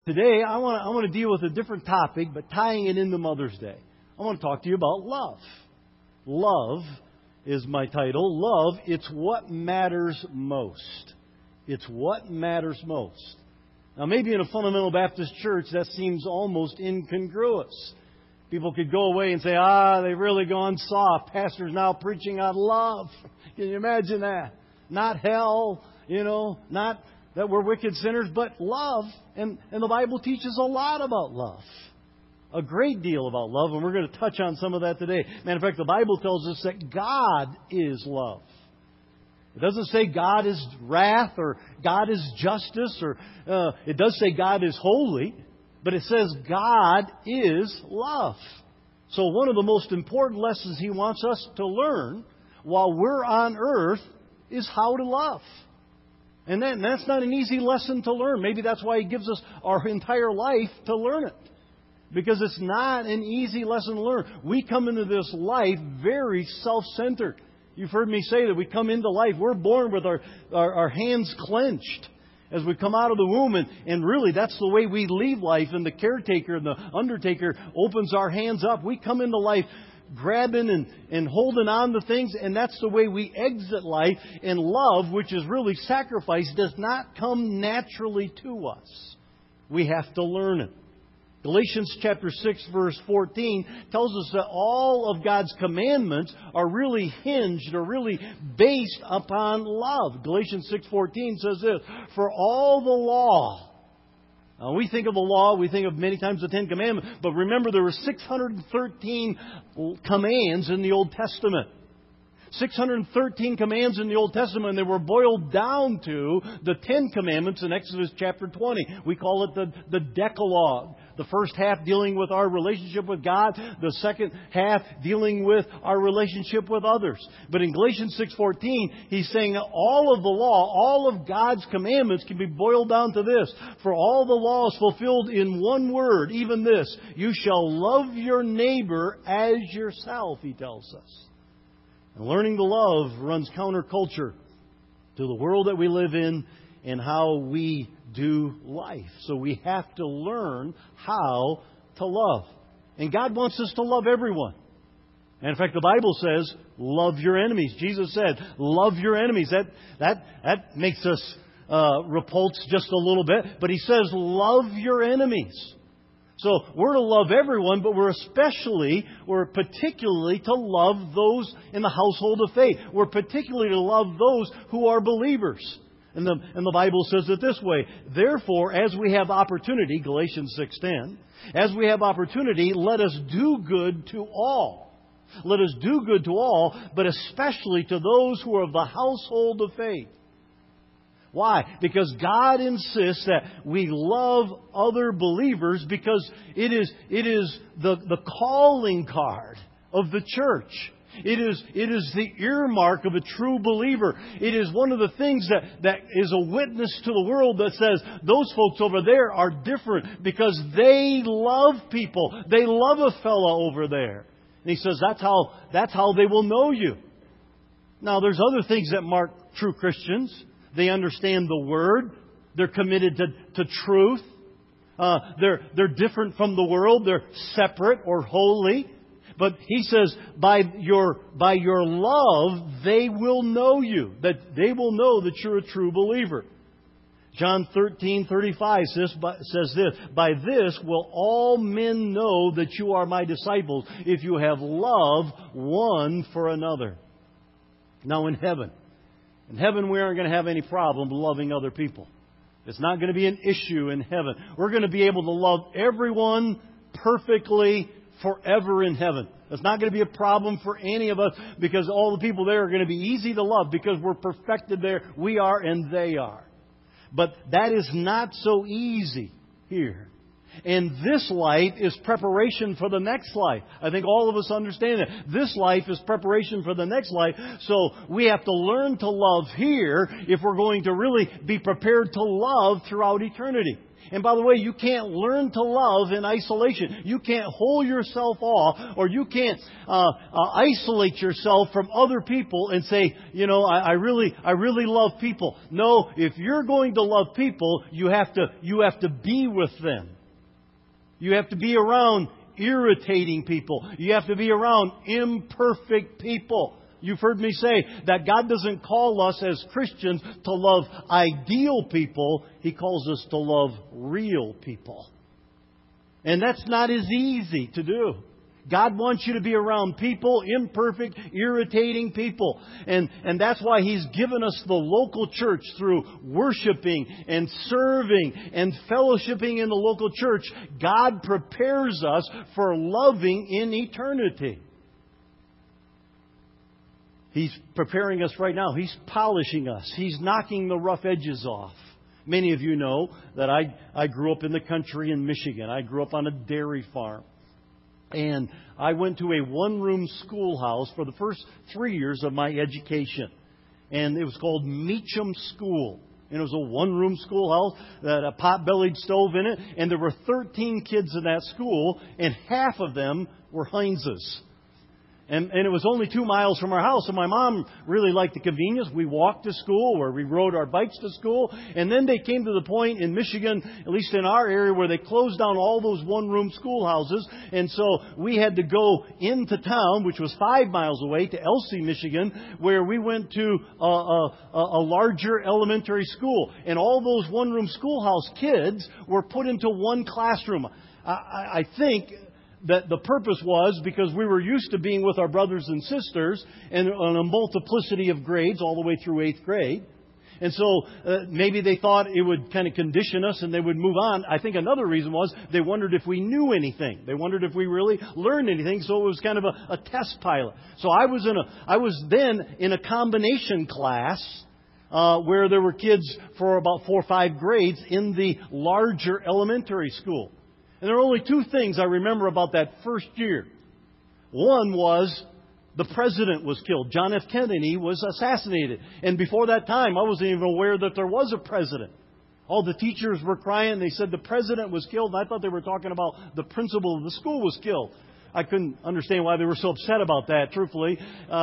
Today, I want to deal with a different topic, but tying it into Mother's Day. I want to talk to you about love. Love is my title. Love, it's what matters most. It's what matters most. Now, maybe in a fundamental Baptist church, that seems almost incongruous. People could go away and say, they've really gone soft. Pastor's now preaching on love. Can you imagine that? Not hell, not that we're wicked sinners, but love. And the Bible teaches a lot about love. A great deal about love, and we're going to touch on some of that today. Matter of fact, the Bible tells us that God is love. It doesn't say God is wrath or God is justice, or it does say God is holy, but it says God is love. So one of the most important lessons He wants us to learn while we're on earth is how to love. And that's not an easy lesson to learn. Maybe that's why He gives us our entire life to learn it. Because it's not an easy lesson to learn. We come into this life very self-centered. You've heard me say that we come into life, we're born with our hands clenched as we come out of the womb. And really, that's the way we leave life. And the caretaker and the undertaker opens our hands up. We come into life grabbing and holding on to things, and that's the way we exit life. And love, which is really sacrifice, does not come naturally to us. We have to learn it. Galatians chapter 6 verse 14 tells us that all of God's commandments are really hinged or really based upon love. Galatians 6:14 says this, "For all the law..." Now, we think of the law, we think of many times the Ten Commandments, but remember there were 613 commands in the Old Testament. 613 commands in the Old Testament, and they were boiled down to the 10 Commandments in Exodus chapter 20. We call it the Decalogue. The first half dealing with our relationship with God, the second half dealing with our relationship with others. But in Galatians 6:14, he's saying all of the law, all of God's commandments can be boiled down to this. For all the law is fulfilled in one word, even this: you shall love your neighbor as yourself, he tells us. And learning to love runs counterculture to the world that we live in and how we do life. So we have to learn how to love. And God wants us to love everyone. And in fact, the Bible says, love your enemies. Jesus said, love your enemies. That makes us repulse just a little bit. But He says, love your enemies. So we're to love everyone, but we're particularly to love those in the household of faith. We're particularly to love those who are believers. And the Bible says it this way: therefore, as we have opportunity, Galatians 6:10, as we have opportunity, let us do good to all. Let us do good to all, but especially to those who are of the household of faith. Why? Because God insists that we love other believers, because it is the calling card of the church. It is the earmark of a true believer. It is one of the things that is a witness to the world that says those folks over there are different because they love people. They love a fellow over there. And He says that's how they will know you. Now, there's other things that mark true Christians. They understand the Word. They're committed to truth. They're different from the world. They're separate or holy. But He says, by your love, they will know you. That they will know that you're a true believer. John 13:35 says this: by this will all men know that you are My disciples, if you have love one for another. Now in heaven we aren't going to have any problem loving other people. It's not going to be an issue in heaven. We're going to be able to love everyone perfectly forever in heaven. It's not going to be a problem for any of us, because all the people there are going to be easy to love because we're perfected there. We are and they are. But that is not so easy here. And this life is preparation for the next life. I think all of us understand that. This life is preparation for the next life. So we have to learn to love here if we're going to really be prepared to love throughout eternity. And by the way, you can't learn to love in isolation. You can't hold yourself off, or you can't isolate yourself from other people and say, I really love people. No, if you're going to love people, you have to be with them. You have to be around irritating people. You have to be around imperfect people. You've heard me say that God doesn't call us as Christians to love ideal people. He calls us to love real people. And that's not as easy to do. God wants you to be around people, imperfect, irritating people. And that's why He's given us the local church through worshiping and serving and fellowshipping in the local church. God prepares us for loving in eternity. He's preparing us right now. He's polishing us. He's knocking the rough edges off. Many of you know that I grew up in the country in Michigan. I grew up on a dairy farm. And I went to a one-room schoolhouse for the first 3 years of my education. And it was called Meacham School. And it was a one-room schoolhouse that had a pot-bellied stove in it. And there were 13 kids in that school, and half of them were Heinzes. And it was only 2 miles from our house. And my mom really liked the convenience. We walked to school, or we rode our bikes to school. And then they came to the point in Michigan, at least in our area, where they closed down all those one-room schoolhouses. And so we had to go into town, which was 5 miles away, to Elsie, Michigan, where we went to a larger elementary school. And all those one-room schoolhouse kids were put into one classroom. I think that the purpose was because we were used to being with our brothers and sisters and on a multiplicity of grades all the way through 8th grade. And so maybe they thought it would kind of condition us and they would move on. I think another reason was they wondered if we knew anything. They wondered if we really learned anything. So it was kind of a test pilot. So I was then in a combination class where there were kids for about 4 or 5 grades in the larger elementary school. And there are only 2 things I remember about that first year. One was the president was killed. John F. Kennedy was assassinated. And before that time, I wasn't even aware that there was a president. All the teachers were crying. They said the president was killed. And I thought they were talking about the principal of the school was killed. I couldn't understand why they were so upset about that, truthfully.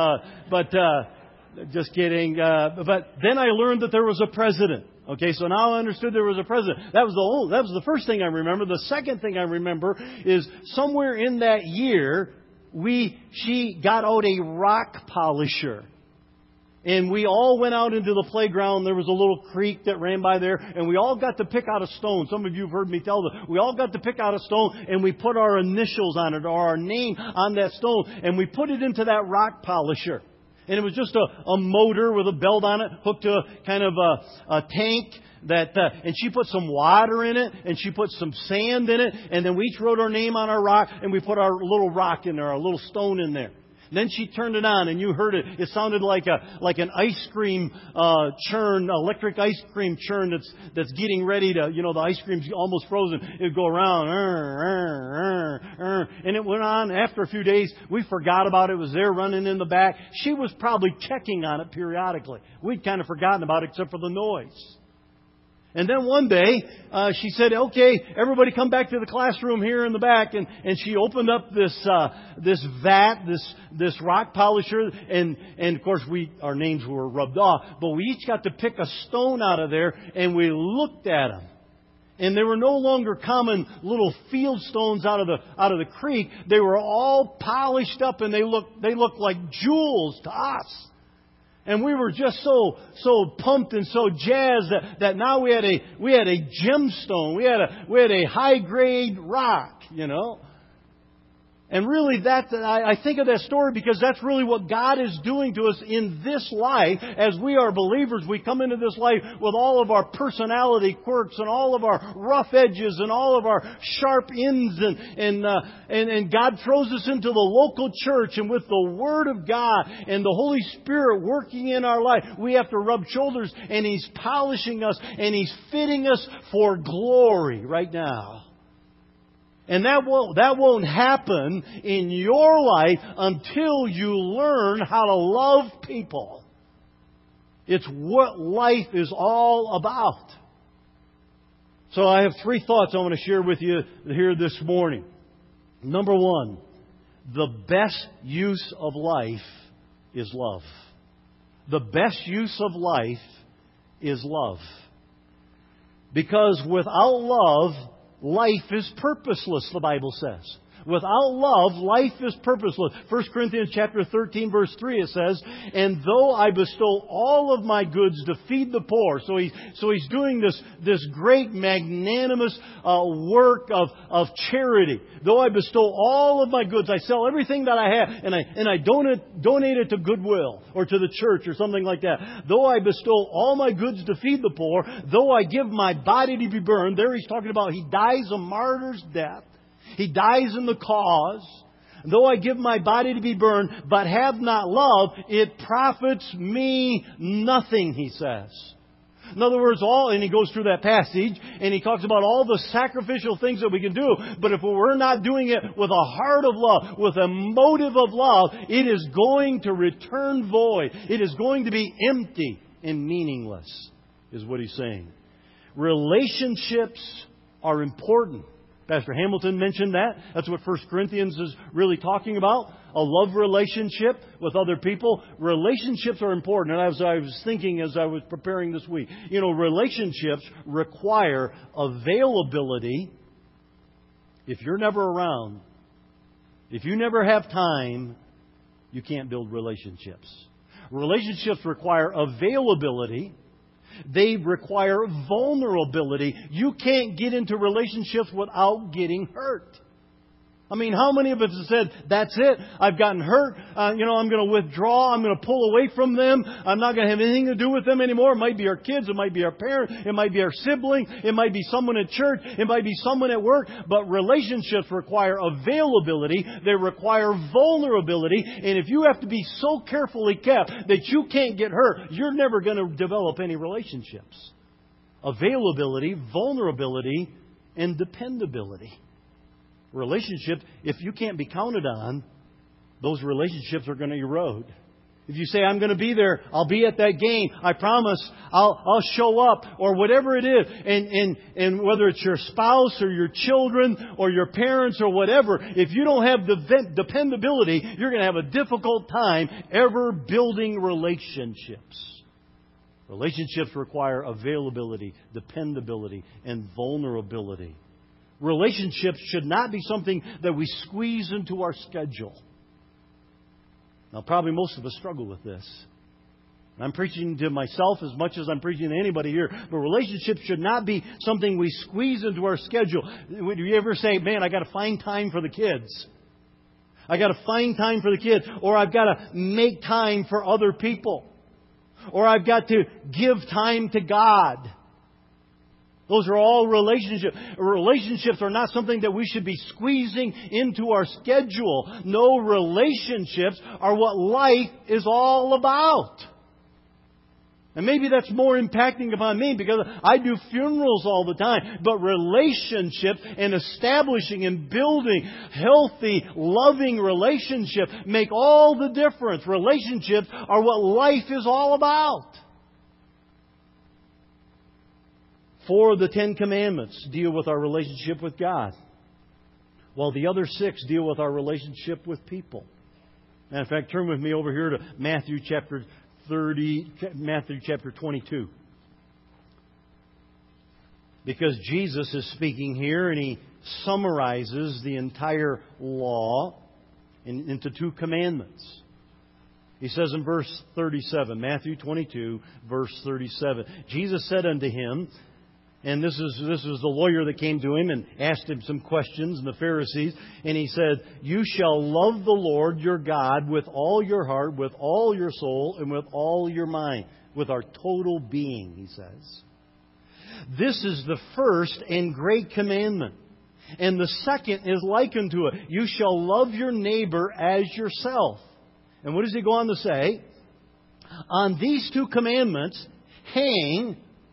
Just kidding. But then I learned that there was a president. Okay, so now I understood there was a president. That was the first thing I remember. The second thing I remember is somewhere in that year, she got out a rock polisher. And we all went out into the playground. There was a little creek that ran by there. And we all got to pick out a stone. Some of you have heard me tell them. We all got to pick out a stone. And we put our initials on it, or our name on that stone. And we put it into that rock polisher. And it was just a motor with a belt on it, hooked to kind of a tank. And she put some water in it, and she put some sand in it. And then we each wrote our name on our rock, and we put our little rock in there, our little stone in there. Then she turned it on, and you heard it. It sounded like an ice cream churn, electric ice cream churn that's getting ready to, the ice cream's almost frozen. It'd go around, and it went on. After a few days, we forgot about it. It was there running in the back. She was probably checking on it periodically. We'd kind of forgotten about it except for the noise. And then one day, she said, "Okay, everybody come back to the classroom here in the back." And she opened up this vat, this rock polisher. And of course, our names were rubbed off. But we each got to pick a stone out of there, and we looked at them. And they were no longer common little field stones out of the creek. They were all polished up, and they looked like jewels to us. And we were just so pumped and so jazzed that now we had a gemstone. We had a high grade rock, And really I think of that story because that's really what God is doing to us in this life. As we are believers, we come into this life with all of our personality quirks and all of our rough edges and all of our sharp ends. And God throws us into the local church, and with the Word of God and the Holy Spirit working in our life, we have to rub shoulders, and He's polishing us and He's fitting us for glory right now. And that won't happen in your life until you learn how to love people. It's what life is all about. So I have 3 thoughts I want to share with you here this morning. Number 1, the best use of life is love. The best use of life is love. Because without love, life is purposeless, the Bible says. Without love, life is purposeless. 1 Corinthians chapter 13, verse 3, it says, "And though I bestow all of my goods to feed the poor." So he's doing this great magnanimous work of charity. "Though I bestow all of my goods," I sell everything that I have, and I donate it to Goodwill or to the church or something like that. "Though I bestow all my goods to feed the poor, though I give my body to be burned." There he's talking about he dies a martyr's death. He dies in the cause. "Though I give my body to be burned, but have not love, it profits me nothing," he says. In other words, and he goes through that passage, and he talks about all the sacrificial things that we can do. But if we're not doing it with a heart of love, with a motive of love, it is going to return void. It is going to be empty and meaningless, is what he's saying. Relationships are important. Pastor Hamilton mentioned that. That's what 1 Corinthians is really talking about. A love relationship with other people. Relationships are important. And as I was thinking as I was preparing this week, relationships require availability. If you're never around, if you never have time, you can't build relationships. Relationships require availability. They require vulnerability. You can't get into relationships without getting hurt. I mean, how many of us have said, "That's it, I've gotten hurt, I'm going to withdraw, I'm going to pull away from them, I'm not going to have anything to do with them anymore." It might be our kids, it might be our parents, it might be our sibling, it might be someone at church, it might be someone at work. But relationships require availability, they require vulnerability, and if you have to be so carefully kept that you can't get hurt, you're never going to develop any relationships. Availability, vulnerability, and dependability. Relationships, if you can't be counted on, those relationships are going to erode. If you say, "I'm going to be there, I'll be at that game, I promise, I'll show up," or whatever it is, and whether it's your spouse or your children or your parents or whatever, if you don't have dependability, you're going to have a difficult time ever building relationships. Relationships require availability, dependability, and vulnerability. Relationships should not be something that we squeeze into our schedule. Now, probably most of us struggle with this. I'm preaching to myself as much as I'm preaching to anybody here. But relationships should not be something we squeeze into our schedule. Would you ever say, "Man, I got to find time for the kids. I got to find time for the kids." Or "I've got to make time for other people." Or "I've got to give time to God." Those are all relationships. Relationships are not something that we should be squeezing into our schedule. No, relationships are what life is all about. And maybe that's more impacting upon me because I do funerals all the time. But relationships and establishing and building healthy, loving relationships make all the difference. Relationships are what life is all about. 4 of the 10 Commandments deal with our relationship with God, while the other 6 deal with our relationship with people. And in fact, turn with me over here to Matthew chapter 22. Because Jesus is speaking here and He summarizes the entire law into 2 commandments. He says in verse 37, Matthew 22, verse 37, Jesus said unto him, and this is the lawyer that came to Him and asked Him some questions, and the Pharisees. And He said, "You shall love the Lord your God with all your heart, with all your soul, and with all your mind." With our total being, He says. "This is the first and great commandment. And the second is like unto it. You shall love your neighbor as yourself." And what does He go on to say? "On these 2 commandments hang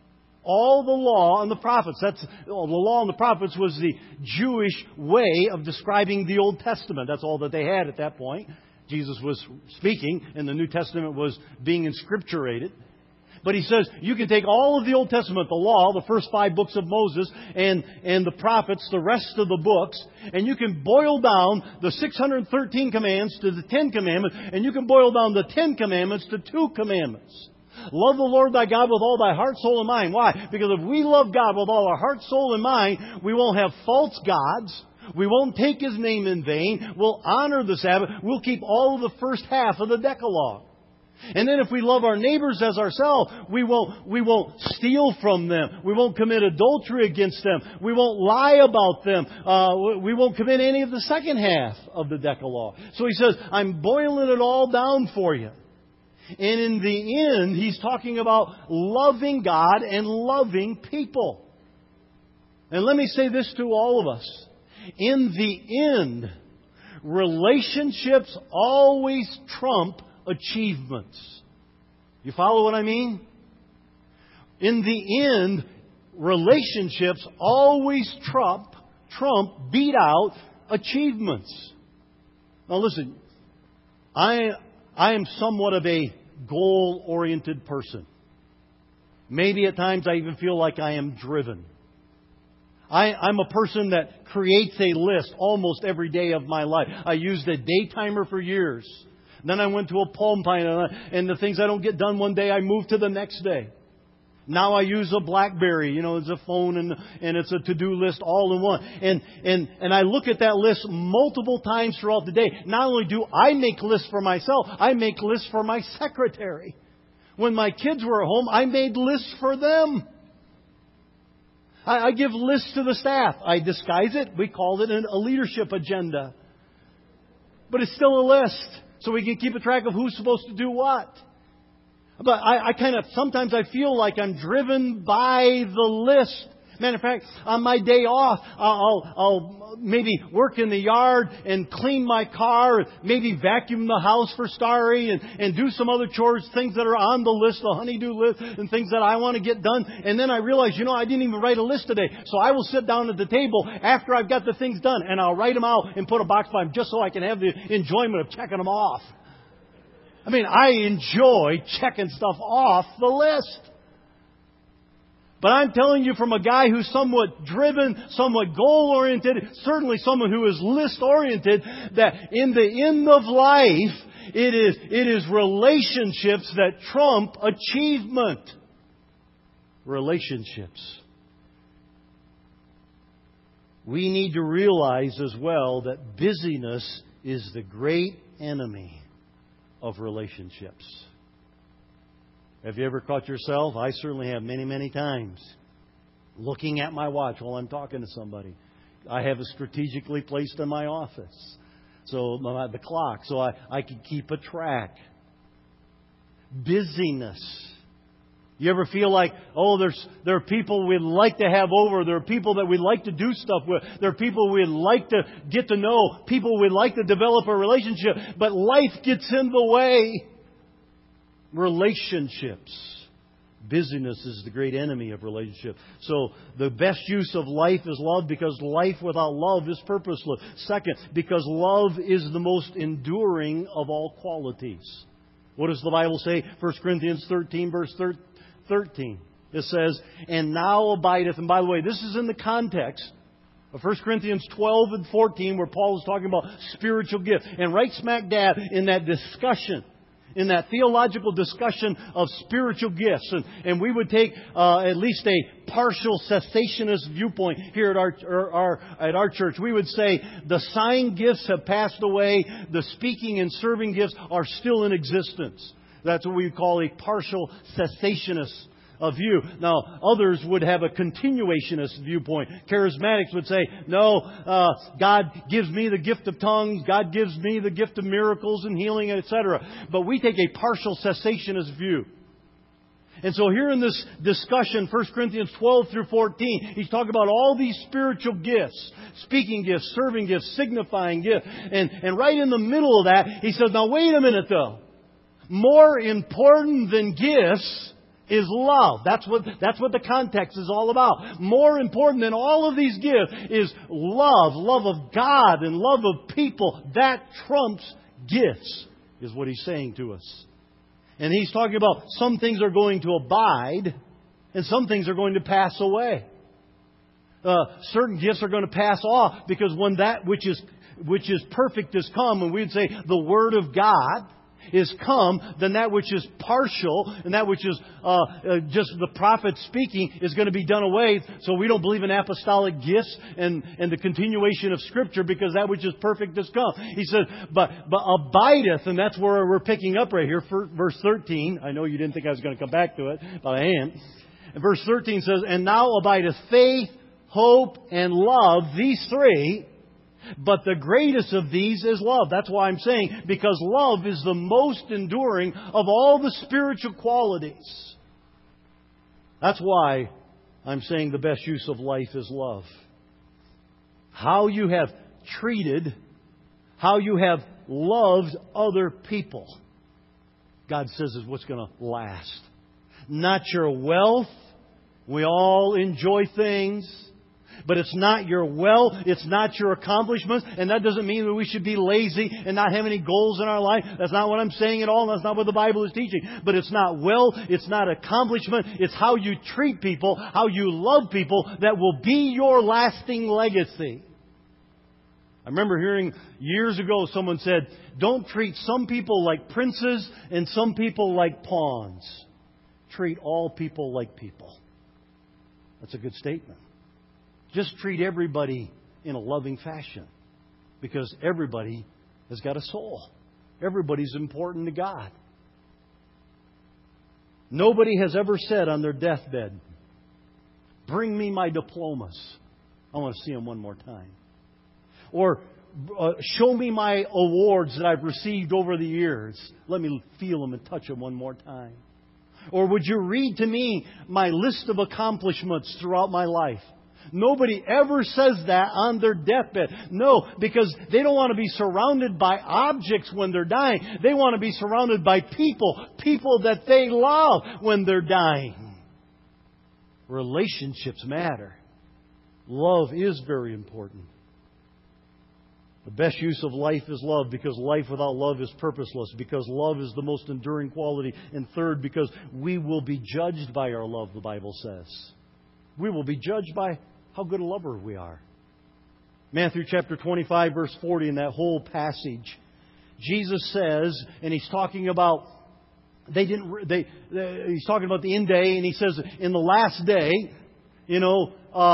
all the law and the prophets. The law and the prophets was the Jewish way of describing the Old Testament. That's all that they had at that point. Jesus was speaking, and the New Testament was being inscripturated. But he says, you can take all of the Old Testament, the law, the first 5 books of Moses, and the prophets, the rest of the books, and you can boil down the 613 commands to the 10 commandments, and you can boil down the 10 commandments to 2 commandments. Love the Lord thy God with all thy heart, soul, and mind. Why? Because if we love God with all our heart, soul, and mind, we won't have false gods. We won't take His name in vain. We'll honor the Sabbath. We'll keep all of the first half of the Decalogue. And then if we love our neighbors as ourselves, we won't steal from them. We won't commit adultery against them. We won't lie about them. We won't commit any of the second half of the Decalogue. So he says, I'm boiling it all down for you. And in the end, he's talking about loving God and loving people. And let me say this to all of us. In the end, relationships always trump achievements. You follow what I mean? In the end, relationships always trump, beat out achievements. Now listen, I am somewhat of a goal-oriented person. Maybe at times I even feel like I am driven. I'm a person that creates a list almost every day of my life. I used a day timer for years. Then I went to a Palm Pilot, and the things I don't get done one day, I move to the next day. Now I use a BlackBerry, it's a phone and it's a to-do list all in one. And I look at that list multiple times throughout the day. Not only do I make lists for myself, I make lists for my secretary. When my kids were at home, I made lists for them. I give lists to the staff. I disguise it. We called it a leadership agenda. But it's still a list. So we can keep a track of who's supposed to do what. But sometimes I feel like I'm driven by the list. Matter of fact, on my day off, I'll maybe work in the yard and clean my car, maybe vacuum the house for Starry and do some other chores, things that are on the list, the honeydew list, and things that I want to get done. And then I realize, I didn't even write a list today. So I will sit down at the table after I've got the things done, and I'll write them out and put a box by them just so I can have the enjoyment of checking them off. I enjoy checking stuff off the list. But I'm telling you from a guy who's somewhat driven, somewhat goal-oriented, certainly someone who is list-oriented, that in the end of life, it is relationships that trump achievement. Relationships. We need to realize as well that busyness is the great enemy of relationships. Have you ever caught yourself? I certainly have many, many times. Looking at my watch while I'm talking to somebody. I have it strategically placed in my office. So the clock, so I can keep a track. Busyness. You ever feel like, there are people we'd like to have over. There are people that we'd like to do stuff with. There are people we'd like to get to know. People we'd like to develop a relationship. But life gets in the way. Relationships. Busyness is the great enemy of relationship. So the best use of life is love, because life without love is purposeless. Second, because love is the most enduring of all qualities. What does the Bible say? 1 Corinthians 13, verse 13. It says, and now abideth. And by the way, this is in the context of 1 Corinthians 12 and 14, where Paul is talking about spiritual gifts. And right smack dab in that discussion, in that theological discussion of spiritual gifts. And we would take at least a partial cessationist viewpoint here at our church. We would say the sign gifts have passed away. The speaking and serving gifts are still in existence. That's what we call a partial cessationist view. Now, others would have a continuationist viewpoint. Charismatics would say, no, God gives me the gift of tongues. God gives me the gift of miracles and healing, etc. But we take a partial cessationist view. And so here in this discussion, 1 Corinthians 12 through 14, he's talking about all these spiritual gifts. Speaking gifts, serving gifts, signifying gifts. And right in the middle of that, he says, now wait a minute though. More important than gifts is love. That's what the context is all about. More important than all of these gifts is love. Love of God and love of people. That trumps gifts, is what He's saying to us. And He's talking about some things are going to abide and some things are going to pass away. Certain gifts are going to pass off because when that which is perfect is come, and we'd say the Word of God is come, then that which is partial and that which is just the prophet speaking is going to be done away. So we don't believe in apostolic gifts and the continuation of Scripture because that which is perfect has come. He says, but abideth, and that's where we're picking up right here, for verse 13. I know you didn't think I was going to come back to it, but I am. And verse 13 says, and now abideth faith, hope, and love, these three. But the greatest of these is love. That's why I'm saying, because love is the most enduring of all the spiritual qualities. That's why I'm saying the best use of life is love. How you have treated, how you have loved other people, God says is what's going to last. Not your wealth. We all enjoy things. But it's not your wealth, it's not your accomplishments, and that doesn't mean that we should be lazy and not have any goals in our life. That's not what I'm saying at all. That's not what the Bible is teaching. But it's not wealth, it's not accomplishment, it's how you treat people, how you love people that will be your lasting legacy. I remember hearing years ago someone said, don't treat some people like princes and some people like pawns. Treat all people like people. That's a good statement. Just treat everybody in a loving fashion. Because everybody has got a soul. Everybody's important to God. Nobody has ever said on their deathbed, bring me my diplomas. I want to see them one more time. Or show me my awards that I've received over the years. Let me feel them and touch them one more time. Or would you read to me my list of accomplishments throughout my life? Nobody ever says that on their deathbed. No, because they don't want to be surrounded by objects when they're dying. They want to be surrounded by people that they love when they're dying. Relationships matter. Love is very important. The best use of life is love, because life without love is purposeless, because love is the most enduring quality. And third, because we will be judged by our love, the Bible says. We will be judged by how good a lover we are. Matthew chapter 25, verse 40, in that whole passage, Jesus says, and He's talking about he's talking about the end day, and He says, in the last day, you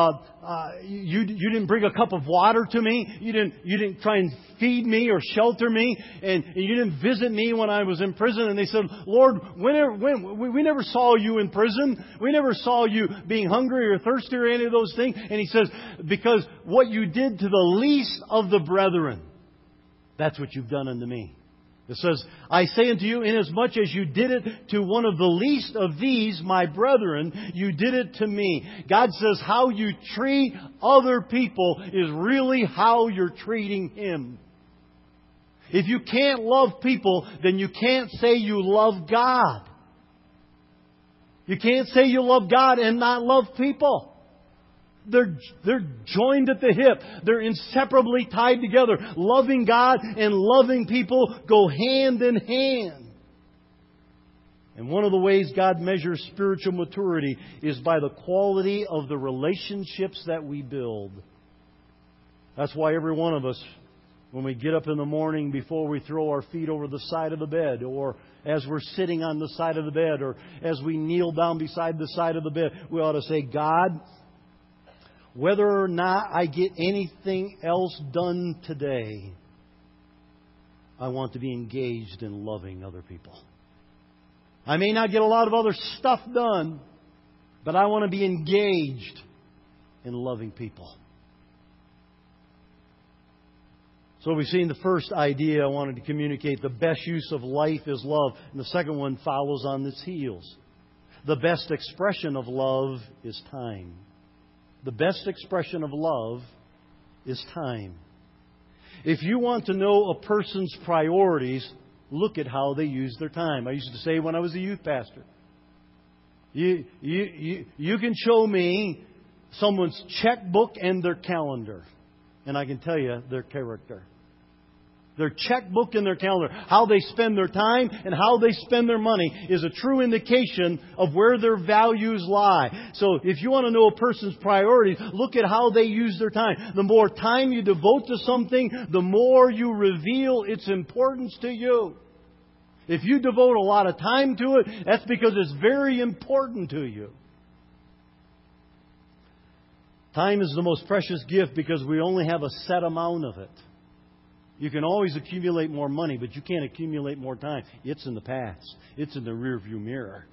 didn't bring a cup of water to me. You didn't try and feed me or shelter me, and you didn't visit me when I was in prison. And they said, Lord, we never saw you in prison. We never saw you being hungry or thirsty or any of those things. And He says, because what you did to the least of the brethren, that's what you've done unto me. It says, I say unto you, inasmuch as you did it to one of the least of these, my brethren, you did it to me. God says how you treat other people is really how you're treating Him. If you can't love people, then you can't say you love God. You can't say you love God and not love people. They're joined at the hip. They're inseparably tied together. Loving God and loving people go hand in hand. And one of the ways God measures spiritual maturity is by the quality of the relationships that we build. That's why every one of us, when we get up in the morning before we throw our feet over the side of the bed, or as we're sitting on the side of the bed, or as we kneel down beside the side of the bed, we ought to say, God, whether or not I get anything else done today, I want to be engaged in loving other people. I may not get a lot of other stuff done, but I want to be engaged in loving people. So we've seen the first idea I wanted to communicate. The best use of life is love. And the second one follows on its heels. The best expression of love is time. The best expression of love is time. If you want to know a person's priorities, look at how they use their time. I used to say when I was a youth pastor, You can show me someone's checkbook and their calendar, and I can tell you their character. Their checkbook and their calendar, how they spend their time and how they spend their money is a true indication of where their values lie. So if you want to know a person's priorities, look at how they use their time. The more time you devote to something, the more you reveal its importance to you. If you devote a lot of time to it, that's because it's very important to you. Time is the most precious gift because we only have a set amount of it. You can always accumulate more money, but you can't accumulate more time. It's in the past. It's in the rearview mirror.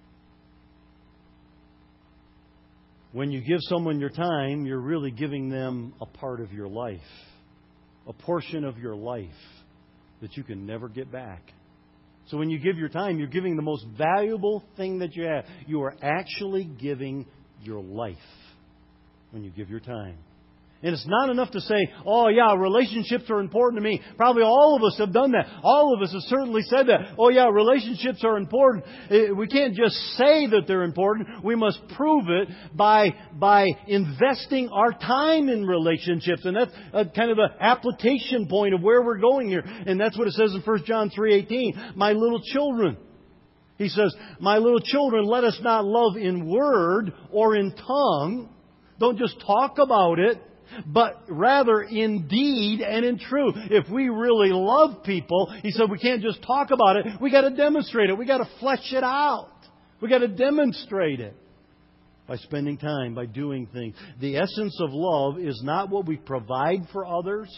When you give someone your time, you're really giving them a part of your life, a portion of your life that you can never get back. So when you give your time, you're giving the most valuable thing that you have. You are actually giving your life when you give your time. And it's not enough to say, oh yeah, relationships are important to me. Probably all of us have done that. All of us have certainly said that. Oh yeah, relationships are important. We can't just say that they're important. We must prove it by investing our time in relationships. And that's kind of the application point of where we're going here. And that's what it says in 1 John 3:18. My little children. He says, my little children, let us not love in word or in tongue. Don't just talk about it, but rather in deed and in truth. If we really love people, he said, we can't just talk about it. We got to demonstrate it. We got to flesh it out. We got to demonstrate it by spending time, by doing things. The essence of love is not what we provide for others.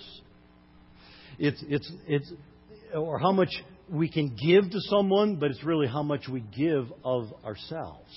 It's or how much we can give to someone, but it's really how much we give of ourselves.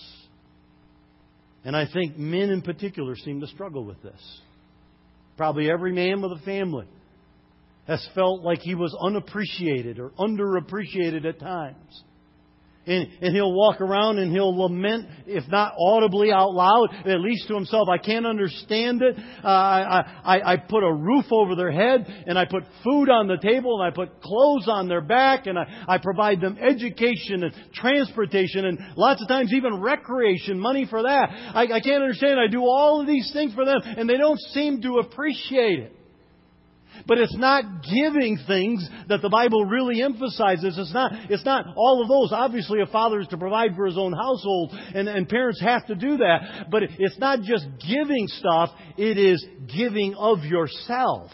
And I think men in particular seem to struggle with this. Probably every man with a family has felt like he was unappreciated or underappreciated at times. And he'll walk around and he'll lament, if not audibly out loud, at least to himself, I can't understand it. I put a roof over their head, and I put food on the table, and I put clothes on their back, and I provide them education and transportation, and lots of times even recreation, money for that. I can't understand it. I do all of these things for them, and they don't seem to appreciate it. But it's not giving things that the Bible really emphasizes. It's not all of those. Obviously, a father is to provide for his own household, and parents have to do that. But it's not just giving stuff. It is giving of yourself,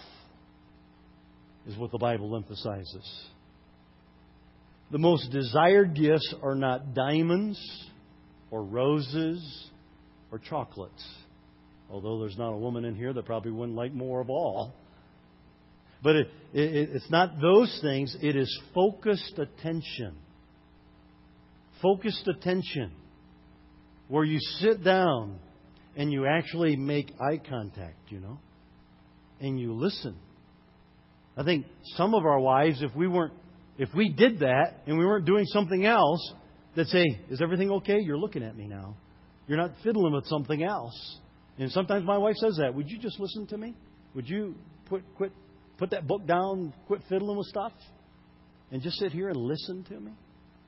is what the Bible emphasizes. The most desired gifts are not diamonds or roses or chocolates. Although there's not a woman in here that probably wouldn't like more of all. But it's not those things. It is focused attention. Focused attention. Where you sit down and you actually make eye contact, and you listen. I think some of our wives, if we did that and we weren't doing something else, they'd say, is everything okay? You're looking at me now. You're not fiddling with something else. And sometimes my wife says that. Would you just listen to me? Would you Put that book down, quit fiddling with stuff, and just sit here and listen to me?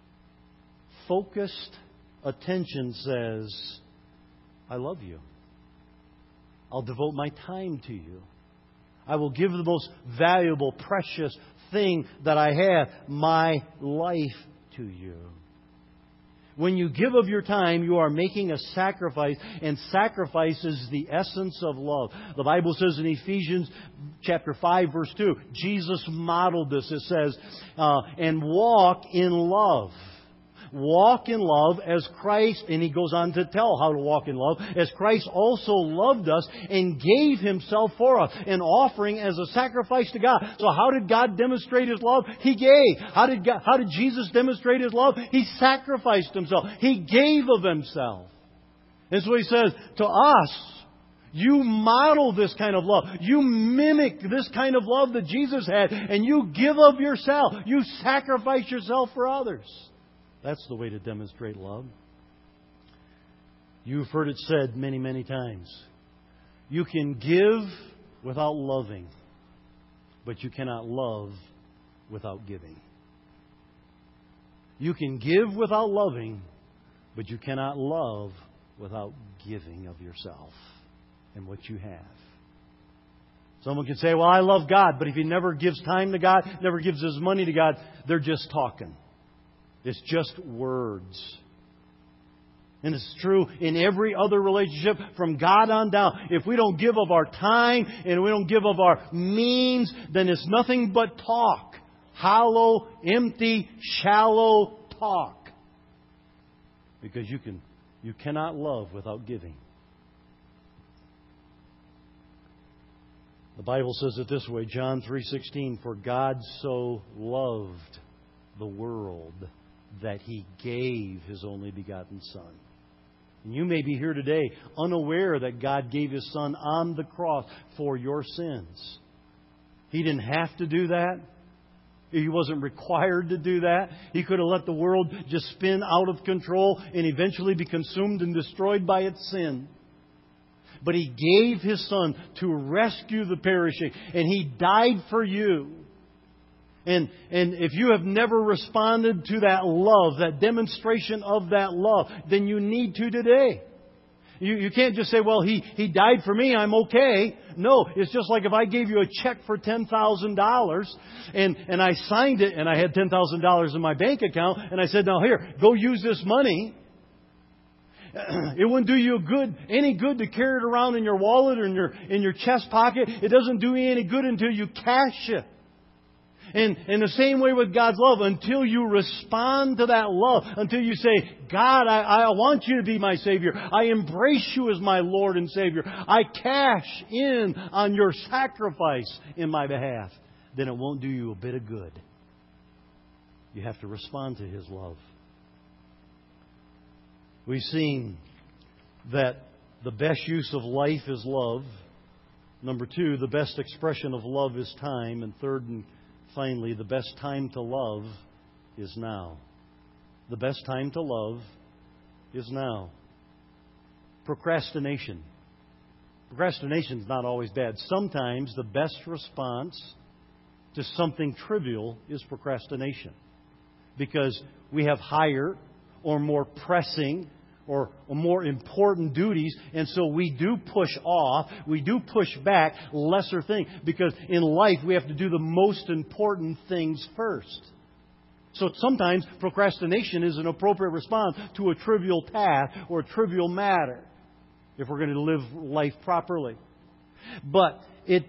Focused attention says, I love you. I'll devote my time to you. I will give the most valuable, precious thing that I have, my life, to you. When you give of your time, you are making a sacrifice, and sacrifice is the essence of love. The Bible says in Ephesians chapter 5, verse 2, Jesus modeled this. It says, and walk in love. Walk in love as Christ, and he goes on to tell how to walk in love, as Christ also loved us and gave Himself for us, an offering as a sacrifice to God. So how did God demonstrate His love? He gave. How did Jesus demonstrate His love? He sacrificed Himself. He gave of Himself. And so He says to us, you model this kind of love. You mimic this kind of love that Jesus had, and you give of yourself. You sacrifice yourself for others. That's the way to demonstrate love. You've heard it said many, many times. You can give without loving, but you cannot love without giving. You can give without loving, But you cannot love without giving of yourself and what you have. Someone can say, well, I love God, but if he never gives time to God, never gives his money to God, they're just talking. It's just words. And it's true in every other relationship from God on down. If we don't give of our time and we don't give of our means, then it's nothing but talk. Hollow, empty, shallow talk. Because you cannot love without giving. The Bible says it this way, John 3:16, for God so loved the world that He gave His only begotten Son. And you may be here today unaware that God gave His Son on the cross for your sins. He didn't have to do that. He wasn't required to do that. He could have let the world just spin out of control and eventually be consumed and destroyed by its sin. But He gave His Son to rescue the perishing. And He died for you. And if you have never responded to that love, that demonstration of that love, then you need to today. You can't just say, well, He died for me, I'm okay. No, it's just like if I gave you a check for $10,000 and I signed it and I had $10,000 in my bank account and I said, now here, go use this money. It wouldn't do you any good to carry it around in your wallet or in your chest pocket. It doesn't do you any good until you cash it. And in the same way with God's love, until you respond to that love, until you say, God, I want you to be my Savior. I embrace you as my Lord and Savior. I cash in on your sacrifice in my behalf. Then it won't do you a bit of good. You have to respond to His love. We've seen that the best use of life is love. Number 2, the best expression of love is time. And third and finally, the best time to love is now. The best time to love is now. Procrastination. Procrastination is not always bad. Sometimes the best response to something trivial is procrastination. Because we have higher or more pressing or more important duties, and so we do push off, we do push back lesser things, because in life we have to do the most important things first. So sometimes procrastination is an appropriate response to a trivial task or a trivial matter, if we're going to live life properly. But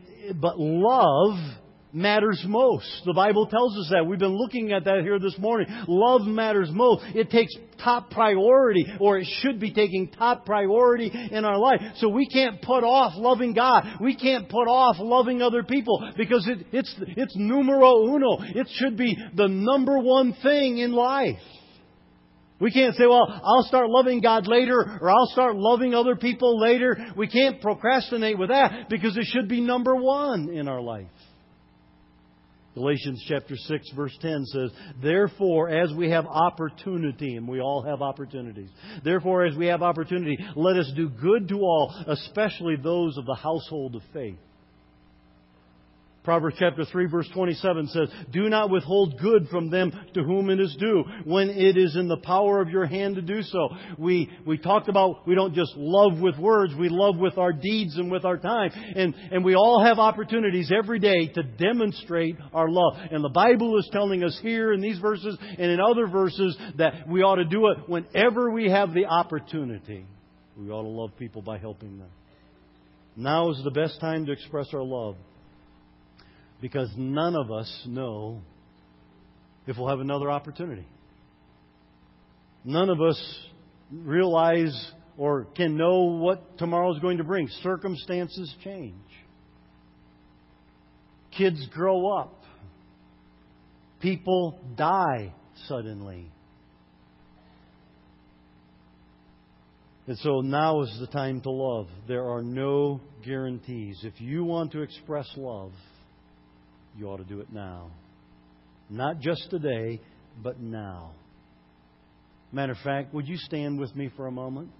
love matters most. The Bible tells us that. We've been looking at that here this morning. Love matters most. It takes top priority, or it should be taking top priority in our life. So we can't put off loving God. We can't put off loving other people, because it's numero uno. It should be the number one thing in life. We can't say, well, I'll start loving God later, or I'll start loving other people later. We can't procrastinate with that, because it should be number one in our life. Galatians chapter 6 verse 10 says, therefore, as we have opportunity, and we all have opportunities, therefore, as we have opportunity, let us do good to all, especially those of the household of faith. Proverbs chapter 3 verse 27 says, do not withhold good from them to whom it is due, when it is in the power of your hand to do so. We talked about we don't just love with words, we love with our deeds and with our time. And we all have opportunities every day to demonstrate our love. And the Bible is telling us here in these verses and in other verses that we ought to do it whenever we have the opportunity. We ought to love people by helping them. Now is the best time to express our love, because none of us know if we'll have another opportunity. None of us realize or can know what tomorrow is going to bring. Circumstances change. Kids grow up. People die suddenly. And so now is the time to love. There are no guarantees. If you want to express love, you ought to do it now. Not just today, but now. Matter of fact, would you stand with me for a moment?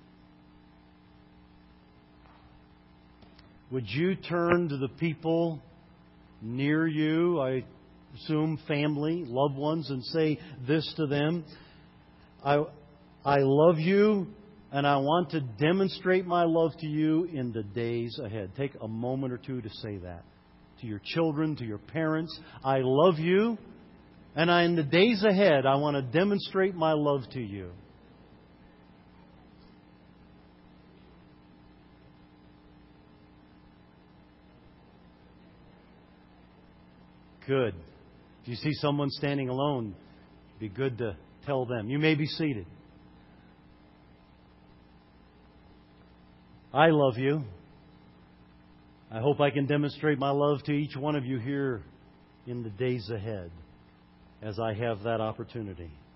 Would you turn to the people near you, I assume family, loved ones, and say this to them? I love you, and I want to demonstrate my love to you in the days ahead. Take a moment or two to say that to your children, to your parents. I love you, and in the days ahead, I want to demonstrate my love to you. Good. If you see someone standing alone, it'd be good to tell them. You may be seated. I love you. I hope I can demonstrate my love to each one of you here in the days ahead as I have that opportunity.